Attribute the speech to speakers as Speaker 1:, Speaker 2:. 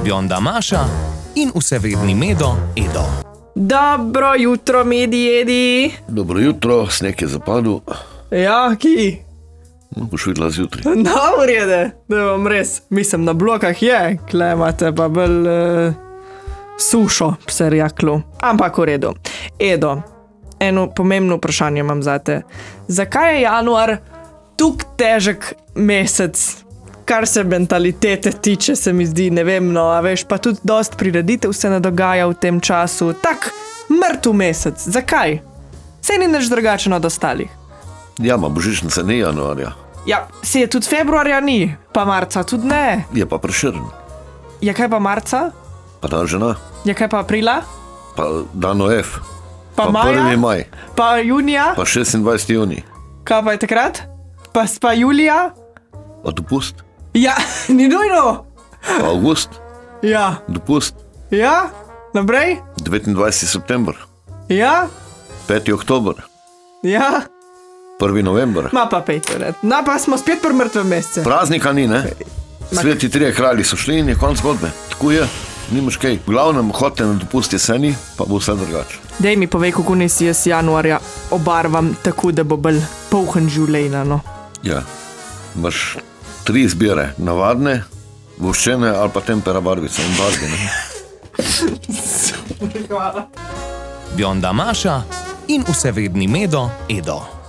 Speaker 1: Bionda Maša in vsevedni Medo Edo.
Speaker 2: Dobro jutro, Medi Edi.
Speaker 3: Dobro jutro, sneg je zapadel.
Speaker 2: Ja, ki?
Speaker 3: No, boš videla zjutraj.
Speaker 2: No, urede, da vam res. Mislim, na blokah je, klemate pa bolj sušo, bi se reklo. Ampak v redu. Edo, eno pomembno vprašanje imam zate. Zakaj je januar tuk težek mesec? Kar se mentalitete tiče, se mi zdi, ne vem, no, a veš, pa tudi dost prireditev se ne dogaja v tem času. Tak, mrtev mesec. Zakaj? Saj ni nič drugačen od ostalih.
Speaker 3: Ja, ma božičnica ni januarja.
Speaker 2: Ja, se je tudi februarja ni, pa marca tudi ne.
Speaker 3: Je pa Prešeren.
Speaker 2: Je kaj pa marca?
Speaker 3: Pa dan žena.
Speaker 2: Je kaj pa aprila?
Speaker 3: Pa dan F.
Speaker 2: Pa maja?
Speaker 3: 1. maj.
Speaker 2: Pa junija?
Speaker 3: Pa 26. junij.
Speaker 2: Kaj pa je takrat? Pa julija?
Speaker 3: Pa dopust.
Speaker 2: Ja, ni nujno.
Speaker 3: Pa avgust.
Speaker 2: Ja.
Speaker 3: Dopust.
Speaker 2: Ja? Naprej?
Speaker 3: 29. september.
Speaker 2: Ja?
Speaker 3: 5. oktober.
Speaker 2: Ja?
Speaker 3: 1. november.
Speaker 2: Ma pa pejte, na pa smo spet pri mrtvem mesece.
Speaker 3: Praznika ni, ne? Sveti trije kralji so šli in je konc zgodbe. Tako je, nimaš kaj. V glavnem, hote na dopust jeseni, pa bo vse drugače.
Speaker 2: Dej mi povej, kako nisi jaz januarja obarvam tako, da bo bolj polhen življenja, no.
Speaker 3: Ja, imaš 3 izbire, navadne, voščene ali pa tempera barvice in barve, ne?
Speaker 2: Hvala.
Speaker 1: Bionda Maša in vsevedni Medo Edo.